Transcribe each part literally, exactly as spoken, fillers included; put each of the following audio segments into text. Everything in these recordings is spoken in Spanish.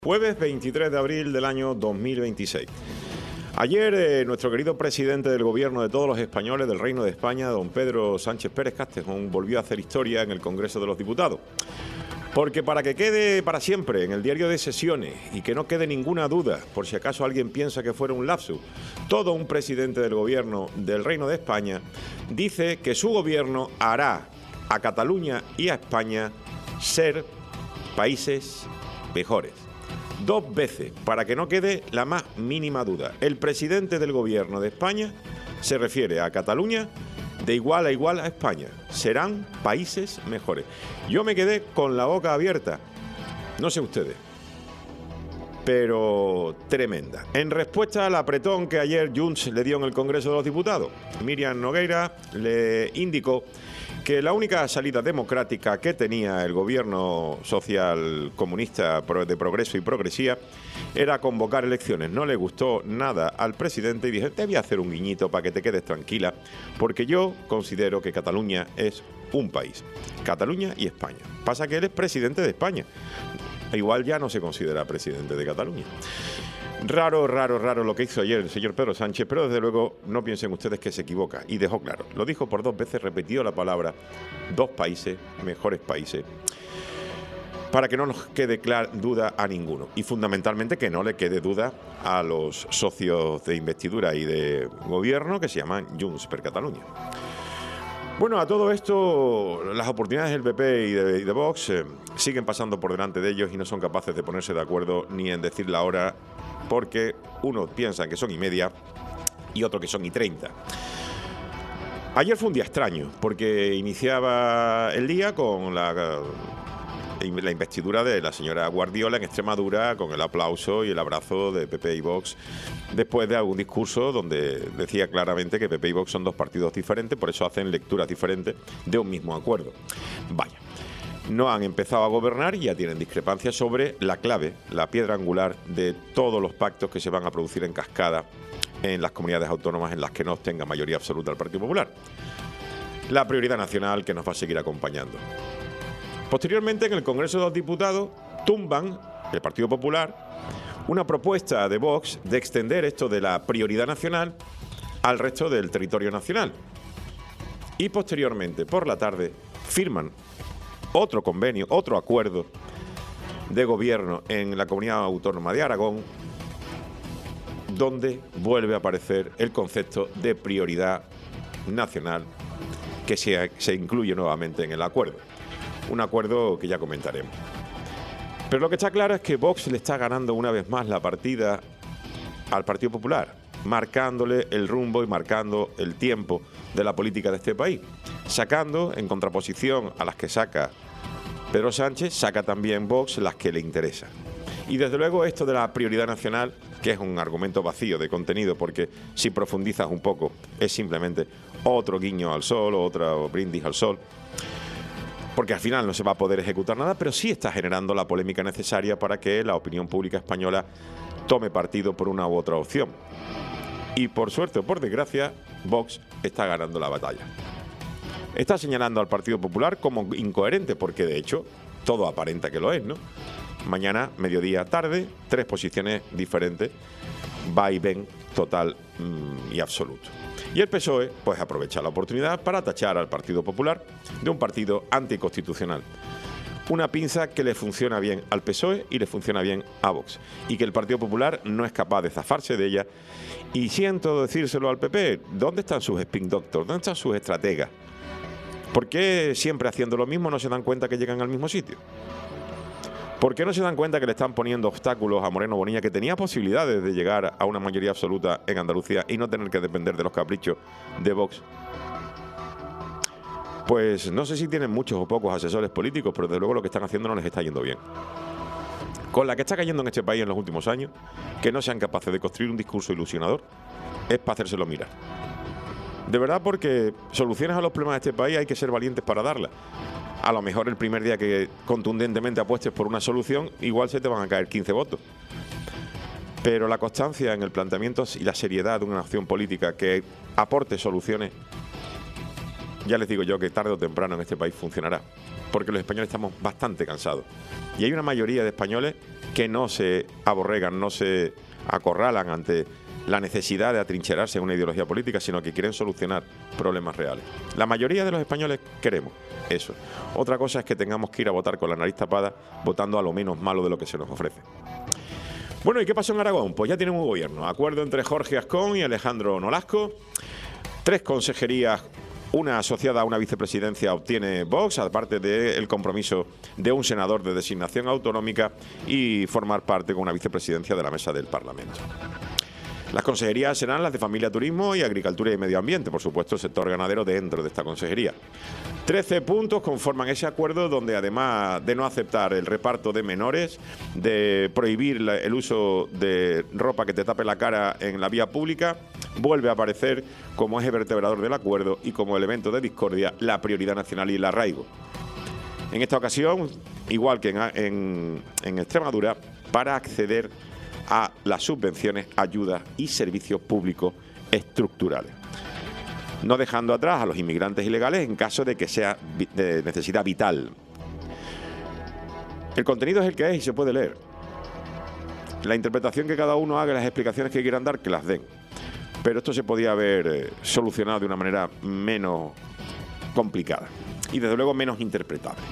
Jueves veintitrés de abril del año dos mil veintiséis. Ayer eh, nuestro querido presidente del gobierno de todos los españoles del Reino de España, don Pedro Sánchez Pérez Castejón, volvió a hacer historia en el Congreso de los Diputados. Porque para que quede para siempre en el diario de sesiones y que no quede ninguna duda, por si acaso alguien piensa que fuera un lapsus, todo un presidente del gobierno del Reino de España dice que su gobierno hará a Cataluña y a España ser países mejores. Dos veces, para que no quede la más mínima duda. El presidente del gobierno de España se refiere a Cataluña de igual a igual a España. Serán países mejores. Yo me quedé con la boca abierta. No sé ustedes, pero tremenda. En respuesta al apretón que ayer Junts le dio en el Congreso de los Diputados, Míriam Nogueira le indicó que la única salida democrática que tenía el gobierno social comunista de progreso y progresía era convocar elecciones. No le gustó nada al presidente y dije, te voy a hacer un guiñito para que te quedes tranquila, porque yo considero que Cataluña es un país. Cataluña y España. Pasa que él es presidente de España. Igual ya no se considera presidente de Cataluña. Raro, raro, raro lo que hizo ayer el señor Pedro Sánchez, pero desde luego no piensen ustedes que se equivoca. Y dejó claro, lo dijo por dos veces, repetió la palabra dos países, mejores países, para que no nos quede clara duda a ninguno. Y fundamentalmente que no le quede duda a los socios de investidura y de gobierno que se llaman Junts per Catalunya. Bueno, a todo esto, las oportunidades del P P y de, y de Vox eh, siguen pasando por delante de ellos y no son capaces de ponerse de acuerdo ni en decir la hora, porque uno piensa que son y media y otro que son y treinta. Ayer fue un día extraño, porque iniciaba el día con la, la investidura de la señora Guardiola en Extremadura, con el aplauso y el abrazo de P P y Vox, después de algún discurso donde decía claramente que P P y Vox son dos partidos diferentes, por eso hacen lecturas diferentes de un mismo acuerdo. Vaya, no han empezado a gobernar y ya tienen discrepancias sobre la clave, la piedra angular de todos los pactos que se van a producir en cascada en las comunidades autónomas en las que no tenga mayoría absoluta el Partido Popular. La prioridad nacional que nos va a seguir acompañando. Posteriormente, en el Congreso de los Diputados, tumban el Partido Popular una propuesta de Vox de extender esto de la prioridad nacional al resto del territorio nacional. Y posteriormente, por la tarde, firman otro convenio, otro acuerdo de gobierno en la comunidad autónoma de Aragón, donde vuelve a aparecer el concepto de prioridad nacional que se, se incluye nuevamente en el acuerdo. Un acuerdo que ya comentaremos. Pero lo que está claro es que Vox le está ganando una vez más la partida al Partido Popular, marcándole el rumbo y marcando el tiempo de la política de este país, sacando en contraposición a las que saca Pedro Sánchez, saca también Vox las que le interesan. Y desde luego esto de la prioridad nacional, que es un argumento vacío de contenido, porque si profundizas un poco es simplemente otro guiño al sol, otro brindis al sol, porque al final no se va a poder ejecutar nada, pero sí está generando la polémica necesaria para que la opinión pública española tome partido por una u otra opción. Y por suerte o por desgracia, Vox está ganando la batalla. Está señalando al Partido Popular como incoherente, porque de hecho todo aparenta que lo es, ¿no? Mañana, mediodía, tarde, tres posiciones diferentes, va y ven total mmm, y absoluto. Y el P S O E pues aprovecha la oportunidad para tachar al Partido Popular de un partido anticonstitucional. Una pinza que le funciona bien al P S O E y le funciona bien a Vox. Y que el Partido Popular no es capaz de zafarse de ella. Y siento decírselo al P P, ¿dónde están sus spin doctors? ¿Dónde están sus estrategas? ¿Por qué siempre haciendo lo mismo no se dan cuenta que llegan al mismo sitio? ¿Por qué no se dan cuenta que le están poniendo obstáculos a Moreno Bonilla, que tenía posibilidades de llegar a una mayoría absoluta en Andalucía y no tener que depender de los caprichos de Vox? Pues no sé si tienen muchos o pocos asesores políticos, pero desde luego lo que están haciendo no les está yendo bien. Con la que está cayendo en este país en los últimos años, que no sean capaces de construir un discurso ilusionador, es para hacérselo mirar. De verdad, porque soluciones a los problemas de este país hay que ser valientes para darlas. A lo mejor el primer día que contundentemente apuestes por una solución, igual se te van a caer quince votos. Pero la constancia en el planteamiento y la seriedad de una acción política que aporte soluciones, ya les digo yo que tarde o temprano en este país funcionará. porque los españoles estamos bastante cansados. Y hay una mayoría de españoles que no se aborregan, no se acorralan ante la necesidad de atrincherarse en una ideología política, sino que quieren solucionar problemas reales. La mayoría de los españoles queremos eso. Otra cosa es que tengamos que ir a votar con la nariz tapada, votando a lo menos malo de lo que se nos ofrece. Bueno, ¿y qué pasó en Aragón? Pues ya tienen un gobierno. Acuerdo entre Jorge Ascón y Alejandro Nolasco. Tres consejerías, una asociada a una vicepresidencia, obtiene Vox, aparte del compromiso de un senador de designación autonómica y formar parte con una vicepresidencia de la mesa del Parlamento. Las consejerías serán las de Familia, Turismo y Agricultura y Medio Ambiente, por supuesto el sector ganadero dentro de esta consejería. trece puntos conforman ese acuerdo donde, además de no aceptar el reparto de menores, de prohibir el uso de ropa que te tape la cara en la vía pública, vuelve a aparecer como eje vertebrador del acuerdo y como elemento de discordia la prioridad nacional y el arraigo. En esta ocasión, igual que en, en, en Extremadura, para acceder a las subvenciones, ayudas y servicios públicos estructurales, no dejando atrás a los inmigrantes ilegales en caso de que sea de necesidad vital. El contenido es el que es y se puede leer. La interpretación que cada uno haga, las explicaciones que quieran dar, que las den. Pero esto se podía haber eh, solucionado de una manera menos complicada y desde luego menos interpretable.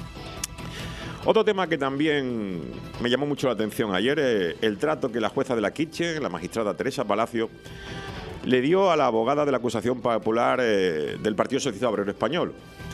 Otro tema que también me llamó mucho la atención ayer es el trato que la jueza de la Kitchen, la magistrada Teresa Palacio, le dio a la abogada de la acusación popular eh, del Partido Socialista Obrero Español,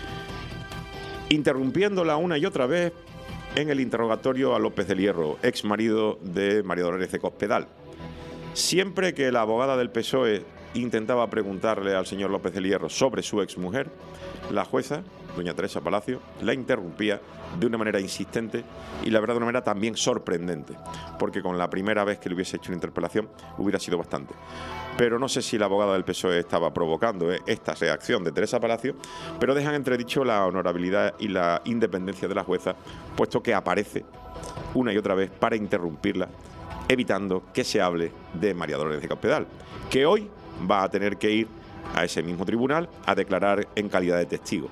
interrumpiéndola una y otra vez en el interrogatorio a López del Hierro, ex marido de María Dolores de Cospedal. Siempre que la abogada del P S O E intentaba preguntarle al señor López del Hierro sobre su exmujer, la jueza, doña Teresa Palacio, la interrumpía de una manera insistente y la verdad de una manera también sorprendente, porque con la primera vez que le hubiese hecho una interpelación hubiera sido bastante. Pero no sé si la abogada del P S O E estaba provocando esta reacción de Teresa Palacio, pero dejan entredicho la honorabilidad y la independencia de la jueza, puesto que aparece una y otra vez para interrumpirla, evitando que se hable de María Dolores de Cospedal, que hoy va a tener que ir a ese mismo tribunal a declarar en calidad de testigo.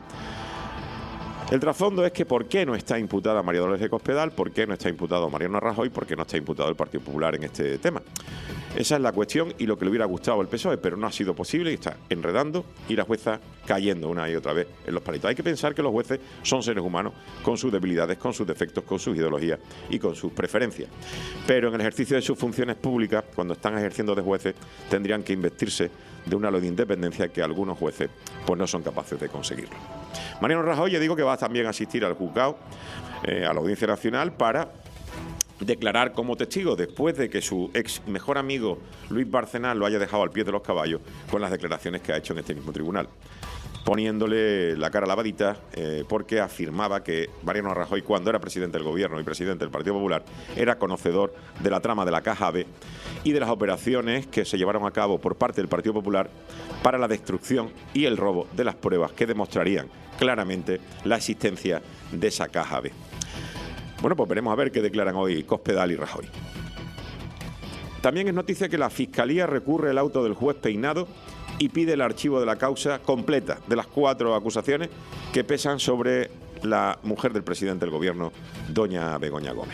El trasfondo es que ¿por qué no está imputada María Dolores de Cospedal? ¿Por qué no está imputado Mariano Rajoy? ¿Por qué no está imputado el Partido Popular en este tema? Esa es la cuestión y lo que le hubiera gustado al P S O E, pero no ha sido posible y está enredando y la jueza cayendo una y otra vez en los palitos. Hay que pensar que los jueces son seres humanos con sus debilidades, con sus defectos, con sus ideologías y con sus preferencias. Pero en el ejercicio de sus funciones públicas, cuando están ejerciendo de jueces, tendrían que investirse de una ley de independencia que algunos jueces pues no son capaces de conseguirlo. Mariano Rajoy, ya digo que va también a asistir al juzgado, eh, a la Audiencia Nacional, para declarar como testigo después de que su ex mejor amigo Luis Bárcenas lo haya dejado al pie de los caballos con las declaraciones que ha hecho en este mismo tribunal, poniéndole la cara lavadita eh, porque afirmaba que Mariano Rajoy, cuando era presidente del gobierno y presidente del Partido Popular, era conocedor de la trama de la Caja B y de las operaciones que se llevaron a cabo por parte del Partido Popular para la destrucción y el robo de las pruebas que demostrarían claramente la existencia de esa Caja B. Bueno, pues veremos a ver qué declaran hoy Cospedal y Rajoy. También es noticia que la Fiscalía recurre el auto del juez Peinado y pide el archivo de la causa completa de las cuatro acusaciones que pesan sobre la mujer del presidente del gobierno, doña Begoña Gómez.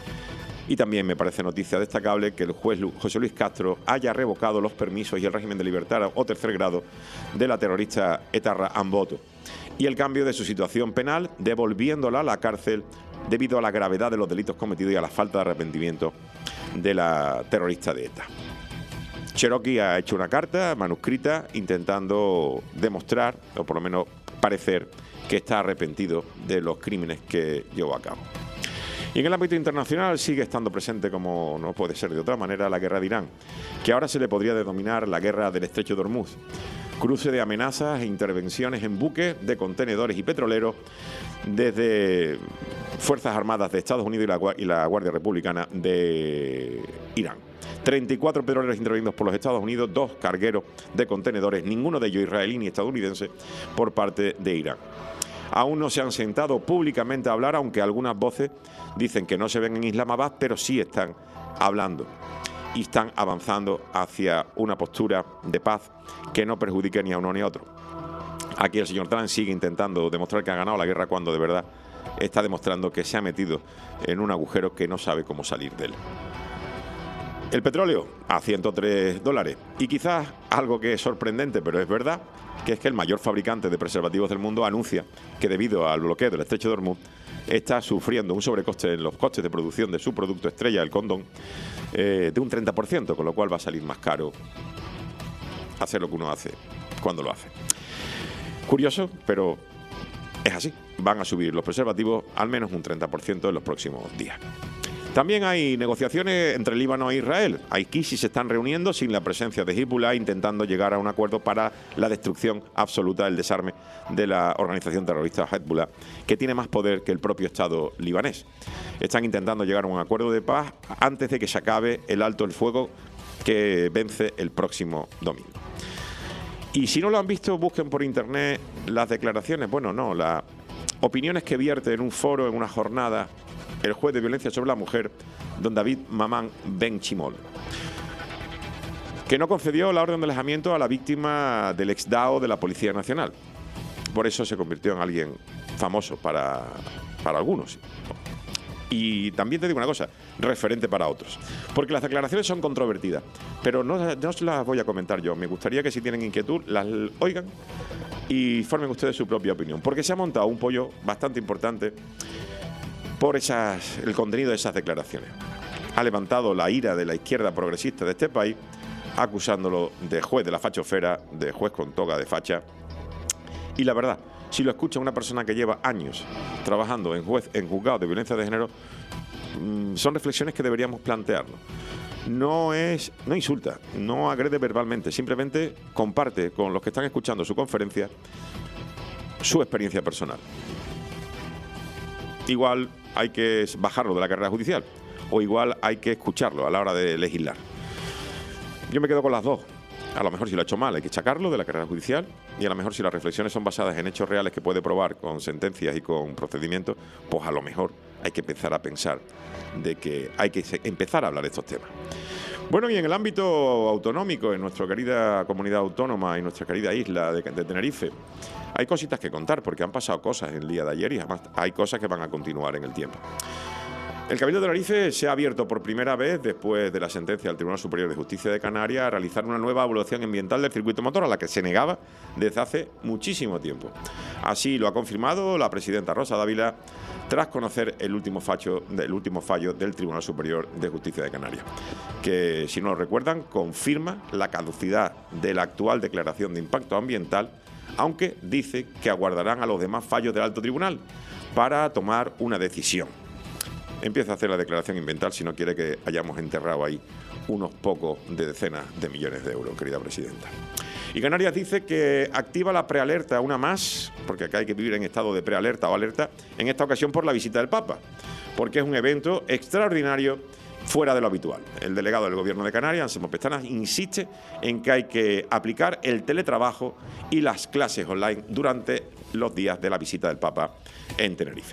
Y también me parece noticia destacable que el juez José Luis Castro haya revocado los permisos y el régimen de libertad o tercer grado de la terrorista etarra Amboto y el cambio de su situación penal, devolviéndola a la cárcel debido a la gravedad de los delitos cometidos y a la falta de arrepentimiento de la terrorista de ETA. Cherokee ha hecho una carta manuscrita intentando demostrar, o por lo menos parecer, que está arrepentido de los crímenes que llevó a cabo. Y en el ámbito internacional sigue estando presente, como no puede ser de otra manera, la guerra de Irán, que ahora se le podría denominar la guerra del Estrecho de Hormuz. Cruce de amenazas e intervenciones en buques de contenedores y petroleros desde Fuerzas Armadas de Estados Unidos y la, y la Guardia Republicana de Irán. treinta y cuatro petroleros intervenidos por los Estados Unidos, dos cargueros de contenedores, ninguno de ellos israelí ni estadounidense, por parte de Irán. Aún no se han sentado públicamente a hablar, aunque algunas voces dicen que no se ven en Islamabad, pero sí están hablando y están avanzando hacia una postura de paz que no perjudique ni a uno ni a otro. Aquí el señor Trump sigue intentando demostrar que ha ganado la guerra cuando de verdad está demostrando que se ha metido en un agujero que no sabe cómo salir de él. El petróleo a ciento tres dólares. Y quizás algo que es sorprendente, pero es verdad, que es que el mayor fabricante de preservativos del mundo anuncia que debido al bloqueo del estrecho de Hormuz está sufriendo un sobrecoste en los costes de producción de su producto estrella, el condón, eh, de un treinta por ciento, con lo cual va a salir más caro hacer lo que uno hace cuando lo hace. Curioso, pero es así. Van a subir los preservativos al menos un treinta por ciento en los próximos días. También hay negociaciones entre Líbano e Israel. Aquí sí se están reuniendo sin la presencia de Hezbollah, intentando llegar a un acuerdo para la destrucción absoluta del desarme de la organización terrorista Hezbollah, que tiene más poder que el propio Estado libanés. Están intentando llegar a un acuerdo de paz antes de que se acabe el alto el fuego que vence el próximo domingo. Y si no lo han visto, busquen por internet las declaraciones, bueno, no, las opiniones que vierte en un foro, en una jornada, el juez de violencia sobre la mujer, don David Mamán Ben Chimol, que no concedió la orden de alejamiento a la víctima del ex D A O de la Policía Nacional. Por eso se convirtió en alguien famoso para, para algunos. Y también te digo una cosa, referente para otros. Porque las declaraciones son controvertidas, pero no, no se las voy a comentar yo. Me gustaría que si tienen inquietud las oigan y formen ustedes su propia opinión. Porque se ha montado un pollo bastante importante por esas, el contenido de esas declaraciones. Ha levantado la ira de la izquierda progresista de este país, acusándolo de juez de la fachofera, de juez con toga de facha. Y la verdad, si lo escucha una persona que lleva años trabajando en juez, en juzgado de violencia de género, mmm, son reflexiones que deberíamos plantearnos. No es, no insulta, no agrede verbalmente, simplemente comparte con los que están escuchando su conferencia su experiencia personal. Igual hay que bajarlo de la carrera judicial o igual hay que escucharlo a la hora de legislar. Yo me quedo con las dos. A lo mejor si lo ha hecho mal hay que achacarlo de la carrera judicial y a lo mejor si las reflexiones son basadas en hechos reales que puede probar con sentencias y con procedimientos, pues a lo mejor hay que empezar a pensar de que hay que empezar a hablar de estos temas. Bueno, y en el ámbito autonómico, en nuestra querida comunidad autónoma y nuestra querida isla de, de Tenerife, hay cositas que contar porque han pasado cosas el día de ayer y además hay cosas que van a continuar en el tiempo. El Cabildo de Tenerife se ha abierto por primera vez, después de la sentencia del Tribunal Superior de Justicia de Canarias, a realizar una nueva evaluación ambiental del circuito motor, a la que se negaba desde hace muchísimo tiempo. Así lo ha confirmado la presidenta Rosa Dávila, tras conocer el último fallo, el último fallo del Tribunal Superior de Justicia de Canarias, que, si no lo recuerdan, confirma la caducidad de la actual declaración de impacto ambiental, aunque dice que aguardarán a los demás fallos del alto tribunal para tomar una decisión. Empieza a hacer la declaración ambiental si no quiere que hayamos enterrado ahí unos pocos de decenas de millones de euros, querida presidenta. Y Canarias dice que activa la prealerta, una más, porque acá hay que vivir en estado de prealerta o alerta, en esta ocasión por la visita del Papa, porque es un evento extraordinario fuera de lo habitual. El delegado del Gobierno de Canarias, Anselmo Pestanas, insiste en que hay que aplicar el teletrabajo y las clases online durante los días de la visita del Papa en Tenerife.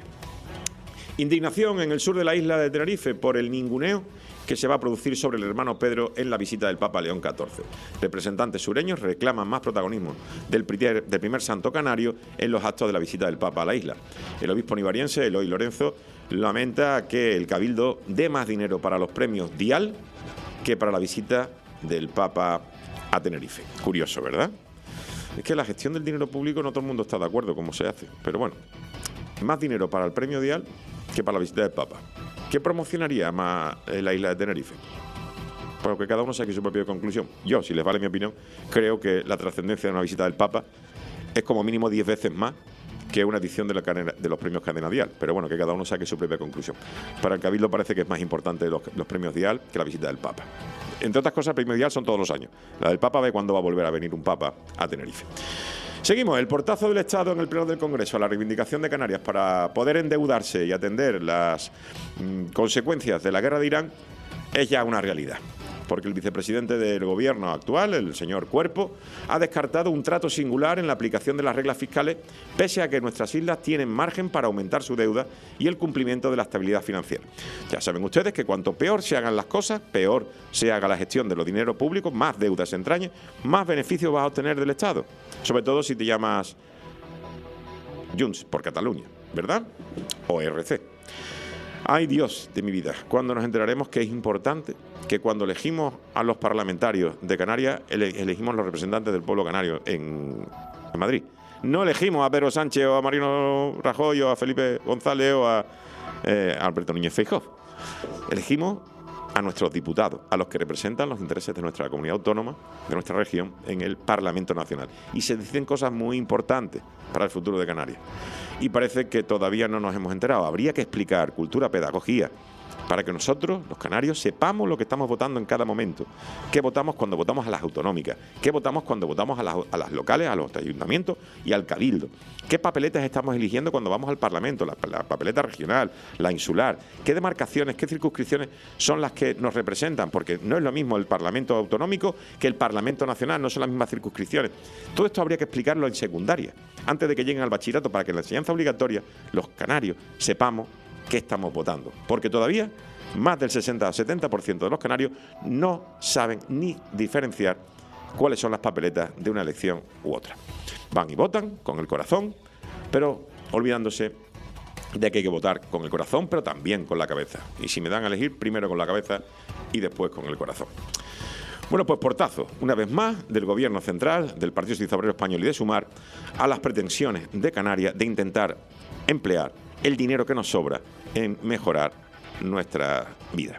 Indignación en el sur de la isla de Tenerife por el ninguneo que se va a producir sobre el hermano Pedro en la visita del Papa León catorce. Representantes sureños reclaman más protagonismo del primer, del primer santo canario en los actos de la visita del Papa a la isla. El obispo nivariense, Eloy Lorenzo, lamenta que el Cabildo dé más dinero para los premios Dial que para la visita del Papa a Tenerife. Curioso, ¿verdad? Es que la gestión del dinero público no todo el mundo está de acuerdo cómo se hace, pero bueno, más dinero para el premio Dial que para la visita del Papa. ¿Qué promocionaría más la isla de Tenerife? Porque cada uno saque su propia conclusión. Yo, si les vale mi opinión, creo que la trascendencia de una visita del Papa es como mínimo diez veces más que una edición de, la cadena, de los premios Cadena Dial. Pero bueno, que cada uno saque su propia conclusión. Para el Cabildo parece que es más importante los, los premios Dial que la visita del Papa. Entre otras cosas, el premio Dial son todos los años. La del Papa ve cuándo va a volver a venir un Papa a Tenerife. Seguimos, el portazo del Estado en el Pleno del Congreso a la reivindicación de Canarias para poder endeudarse y atender las mmm, consecuencias de la guerra de Irán es ya una realidad. Porque el vicepresidente del gobierno actual, el señor Cuerpo, ha descartado un trato singular en la aplicación de las reglas fiscales, pese a que nuestras islas tienen margen para aumentar su deuda y el cumplimiento de la estabilidad financiera. Ya saben ustedes que cuanto peor se hagan las cosas, peor se haga la gestión de los dineros públicos, más deudas se entrañen, más beneficios vas a obtener del Estado. Sobre todo si te llamas Junts por Cataluña. ¿verdad? O R C. Ay, Dios de mi vida, cuando nos enteraremos que es importante que cuando elegimos a los parlamentarios de Canarias, ele elegimos los representantes del pueblo canario en, en Madrid. No elegimos a Pedro Sánchez o a Mariano Rajoy o a Felipe González o a, eh, a Alberto Núñez Feijóo. Elegimos a nuestros diputados, a los que representan los intereses de nuestra comunidad autónoma, de nuestra región, en el Parlamento Nacional. Y se dicen cosas muy importantes para el futuro de Canarias. Y parece que todavía no nos hemos enterado. Habría que explicar cultura, pedagogía, para que nosotros, los canarios, sepamos lo que estamos votando en cada momento. ¿Qué votamos cuando votamos a las autonómicas? ¿Qué votamos cuando votamos a las, a las locales, a los ayuntamientos y al cabildo? ¿Qué papeletas estamos eligiendo cuando vamos al Parlamento? La, la papeleta regional, la insular. ¿Qué demarcaciones, qué circunscripciones son las que nos representan? Porque no es lo mismo el Parlamento autonómico que el Parlamento nacional, no son las mismas circunscripciones. Todo esto habría que explicarlo en secundaria, antes de que lleguen al bachillerato, para que en la enseñanza obligatoria los canarios sepamos qué estamos votando, porque todavía más del sesenta o setenta por ciento de los canarios no saben ni diferenciar cuáles son las papeletas de una elección u otra. Van y votan con el corazón, pero olvidándose de que hay que votar con el corazón, pero también con la cabeza. Y si me dan a elegir, primero con la cabeza y después con el corazón. Bueno, pues portazo, una vez más, del Gobierno central, del Partido Socialista Obrero Español y de Sumar, a las pretensiones de Canarias de intentar emplear el dinero que nos sobra en mejorar nuestra vida.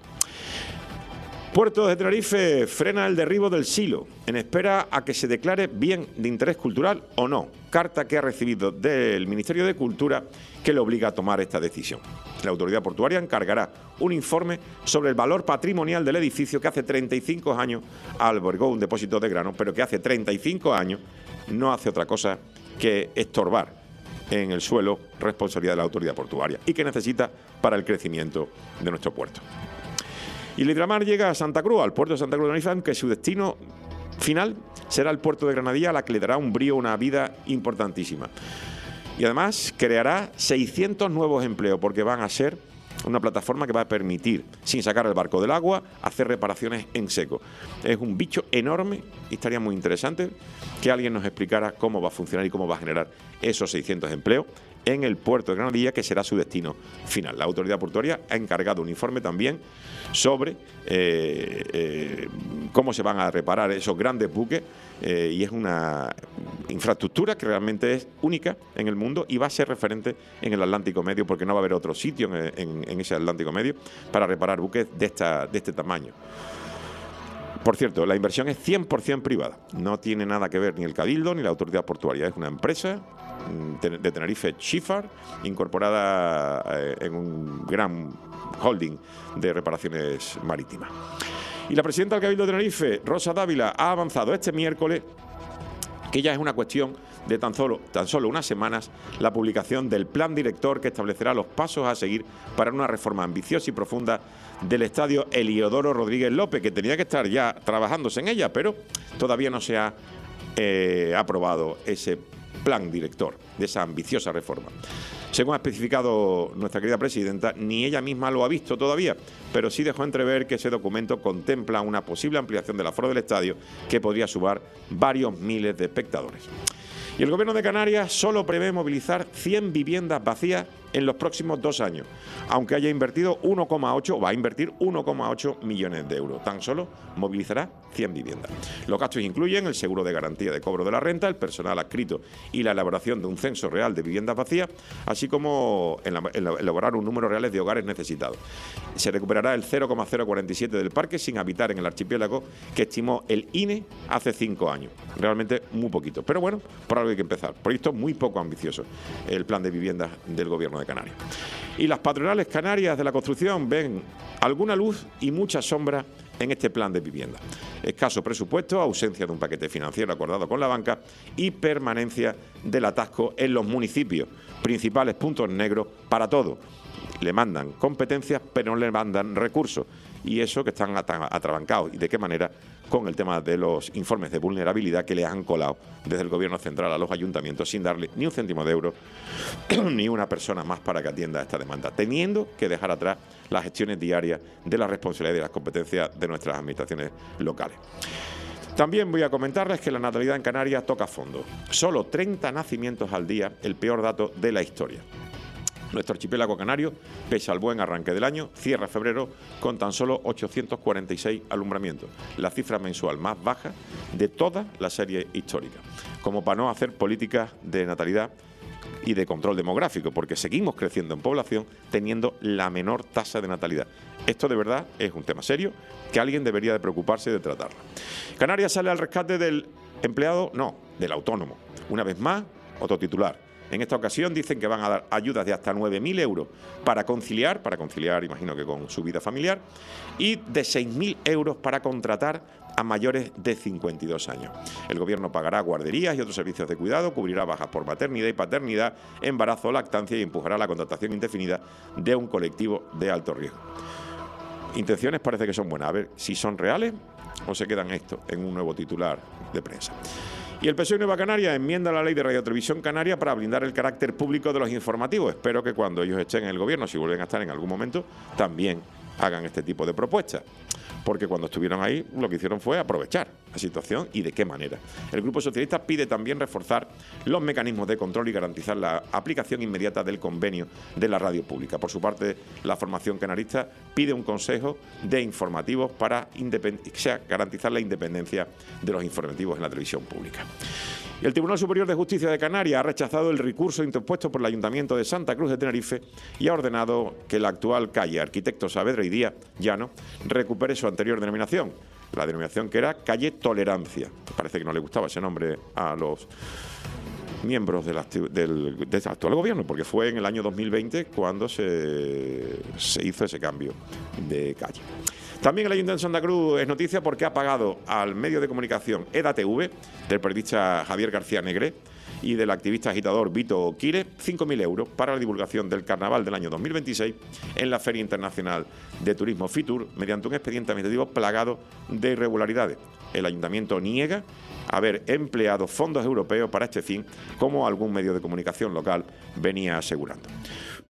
Puerto de Tenerife frena el derribo del silo en espera a que se declare bien de interés cultural o no. Carta que ha recibido del Ministerio de Cultura que le obliga a tomar esta decisión. La autoridad portuaria encargará un informe sobre el valor patrimonial del edificio que hace treinta y cinco años albergó un depósito de grano, pero que hace treinta y cinco años no hace otra cosa que estorbar en el suelo, responsabilidad de la autoridad portuaria, y que necesita para el crecimiento de nuestro puerto. Y el hidramar llega a Santa Cruz, al puerto de Santa Cruz de Tenerife, aunque su destino final será el puerto de Granadilla, a la que le dará un brío, una vida importantísima. Y además creará seiscientos nuevos empleos, porque van a ser una plataforma que va a permitir, sin sacar el barco del agua, hacer reparaciones en seco. Es un bicho enorme y estaría muy interesante que alguien nos explicara cómo va a funcionar y cómo va a generar esos seiscientos empleos en el puerto de Granadilla, que será su destino final. La autoridad portuaria ha encargado un informe también sobre eh, eh, cómo se van a reparar esos grandes buques eh, y es una infraestructura que realmente es única en el mundo y va a ser referente en el Atlántico Medio, porque no va a haber otro sitio en, en, en ese Atlántico Medio para reparar buques de, esta, de este tamaño. Por cierto, la inversión es cien por cien privada. No tiene nada que ver ni el Cabildo ni la autoridad portuaria. Es una empresa de Tenerife Shipyard, incorporada en un gran holding de reparaciones marítimas. Y la presidenta del Cabildo de Tenerife, Rosa Dávila, ha avanzado este miércoles que ya es una cuestión de tan solo, tan solo unas semanas la publicación del plan director que establecerá los pasos a seguir para una reforma ambiciosa y profunda del estadio Heliodoro Rodríguez López, que tenía que estar ya trabajándose en ella, pero todavía no se ha eh, aprobado ese plan director de esa ambiciosa reforma. Según ha especificado nuestra querida presidenta, ni ella misma lo ha visto todavía, pero sí dejó entrever que ese documento contempla una posible ampliación del aforo del estadio que podría sumar varios miles de espectadores. Y el Gobierno de Canarias solo prevé movilizar cien viviendas vacías en los próximos dos años, aunque haya invertido uno coma ocho, va a invertir uno coma ocho millones de euros. Tan solo movilizará cien viviendas. Los gastos incluyen el seguro de garantía de cobro de la renta, el personal adscrito y la elaboración de un censo real de viviendas vacías, así como elaborar un número real de hogares necesitados. Se recuperará el cero coma cero cuarenta y siete del parque sin habitar en el archipiélago que estimó el I N E hace cinco años. Realmente muy poquito. Pero bueno, por algo hay que empezar. Proyecto muy poco ambicioso, el plan de viviendas del Gobierno de Canarias. Y las patronales canarias de la construcción ven alguna luz y mucha sombra en este plan de vivienda. Escaso presupuesto, ausencia de un paquete financiero acordado con la banca y permanencia del atasco en los municipios, principales puntos negros para todo. Le mandan competencias, pero no le mandan recursos. Y eso que están atrabancados. ¿Y de qué manera? Con el tema de los informes de vulnerabilidad que le han colado desde el Gobierno central a los ayuntamientos sin darle ni un céntimo de euro ni una persona más para que atienda esta demanda, teniendo que dejar atrás las gestiones diarias de la responsabilidad y las competencias de nuestras administraciones locales. También voy a comentarles que la natalidad en Canarias toca fondo. Solo treinta nacimientos al día, el peor dato de la historia. Nuestro archipiélago canario, pese al buen arranque del año, cierra febrero con tan solo ochocientos cuarenta y seis alumbramientos, la cifra mensual más baja de toda la serie histórica, como para no hacer políticas de natalidad y de control demográfico, porque seguimos creciendo en población teniendo la menor tasa de natalidad. Esto de verdad es un tema serio que alguien debería de preocuparse de tratarlo. Canarias sale al rescate del empleado, no, del autónomo. Una vez más, otro titular. En esta ocasión dicen que van a dar ayudas de hasta nueve mil euros para conciliar, para conciliar, imagino que con su vida familiar, y de seis mil euros para contratar a mayores de cincuenta y dos años. El Gobierno pagará guarderías y otros servicios de cuidado, cubrirá bajas por maternidad y paternidad, embarazo o lactancia y empujará la contratación indefinida de un colectivo de alto riesgo. Intenciones parece que son buenas. A ver si son reales o se quedan esto en un nuevo titular de prensa. Y el P S O E y Nueva Canarias enmienda la ley de radiotelevisión canaria para blindar el carácter público de los informativos. Espero que cuando ellos estén en el gobierno, si vuelven a estar en algún momento, también hagan este tipo de propuestas. Porque cuando estuvieron ahí, lo que hicieron fue aprovechar la situación y de qué manera. El Grupo Socialista pide también reforzar los mecanismos de control y garantizar la aplicación inmediata del convenio de la radio pública. Por su parte, la formación canarista pide un consejo de informativos para independ- o sea, garantizar la independencia de los informativos en la televisión pública. Y el Tribunal Superior de Justicia de Canarias ha rechazado el recurso interpuesto por el Ayuntamiento de Santa Cruz de Tenerife y ha ordenado que la actual calle Arquitecto Saavedra y Díaz Llano recupere su anterior denominación, la denominación que era Calle Tolerancia. Parece que no le gustaba ese nombre a los miembros del, del, del actual gobierno, porque fue en el año dos mil veinte cuando se, se hizo ese cambio de calle. También el Ayuntamiento de Santa Cruz es noticia porque ha pagado al medio de comunicación EDATV, del periodista Javier García Negré y del activista agitador Vito Quire, cinco mil euros para la divulgación del carnaval del año dos mil veintiséis en la Feria Internacional de Turismo Fitur, mediante un expediente administrativo plagado de irregularidades. El Ayuntamiento niega haber empleado fondos europeos para este fin, como algún medio de comunicación local venía asegurando.